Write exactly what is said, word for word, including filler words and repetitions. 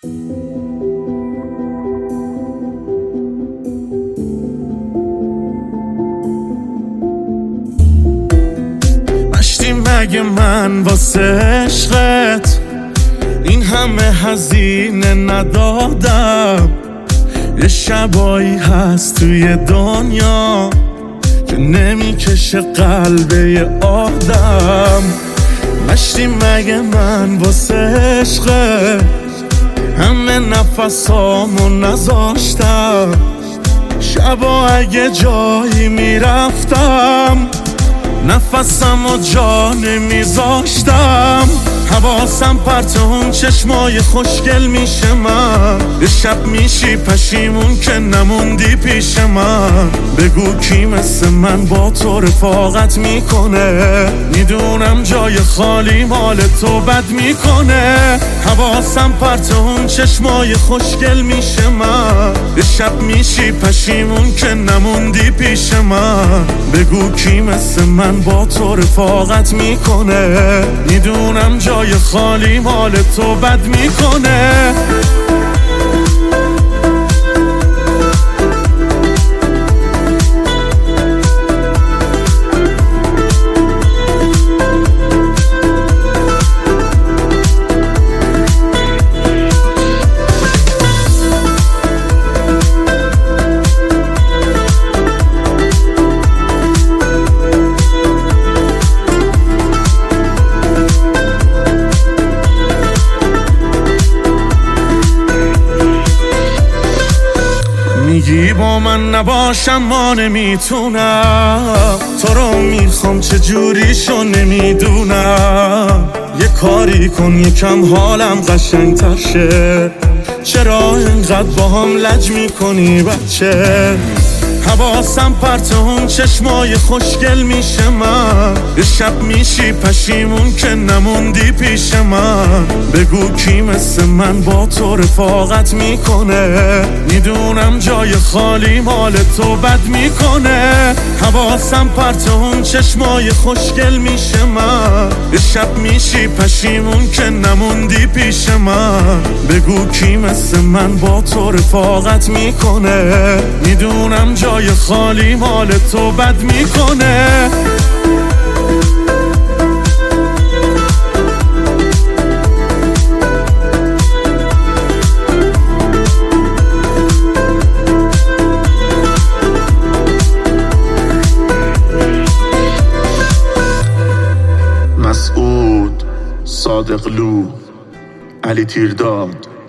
مشتی مگه من واسه عشقت این همه هزینه ندادم؟ یه شبایی هست توی دنیا که نمیکشه قلب یه آدم. مشتی مگه من واسه عشقت همه نفسامو نذاشتم؟ شبا اگه جایی میرفتم نفسم و جا نمیذاشتم. حواسم پرت اون چشمای خوشگل میشه من، یه شب میشی پشیمون که نموندی پیش من. بگو کی مثل من با تو رفاقت میکنه؟ میدونم جای خالی مال تو بد میکنه. حواسم پرت اون چشمای خوشگل میشه من، یه شب میشی پشیمون که نموندی پیش من. بگو کی مثل من با تو رفاقت میکنه؟ میدونم جای خالی مال تو بد میکنه. میگی با من نباشم ما نمیتونم، تو رو میخوام چجوریشو نمیدونم. یه کاری کن یکم حالم قشنگ‌تر شه، چرا اینقدر با هم لج میکنی بچه؟ حواسم پرت اون چشمای خوشگل میشه من، یه شب میشی پشیمون که نموندی پیش من. بگو کی مثل من با تو رفاقت میکنه؟ میدونم جای خالی مال تو بد میکنه. حواسم پرت اون چشمای خوشگل میشه من، یه شب میشی پشیمون که نموندی پیش من. بگو کی مثل من با تو رفاقت میکنه؟ میدونم جای خالی مال تو بد میکنه. مسعود صادقلو، علی تیرداد.